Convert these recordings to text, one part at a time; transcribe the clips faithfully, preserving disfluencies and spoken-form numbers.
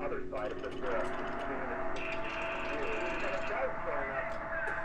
other side of the door. And it does turn up.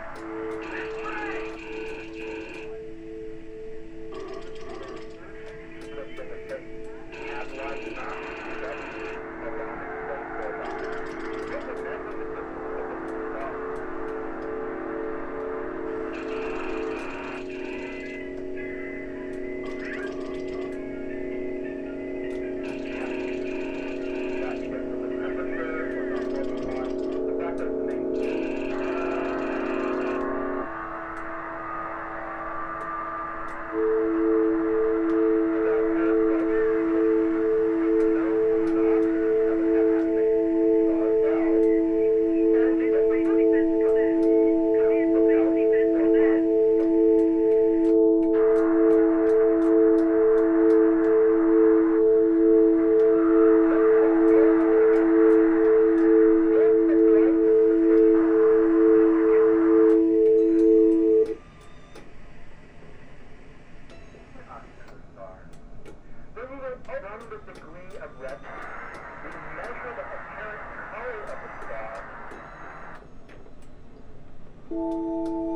From the degree of redness, we measure the apparent color of the star.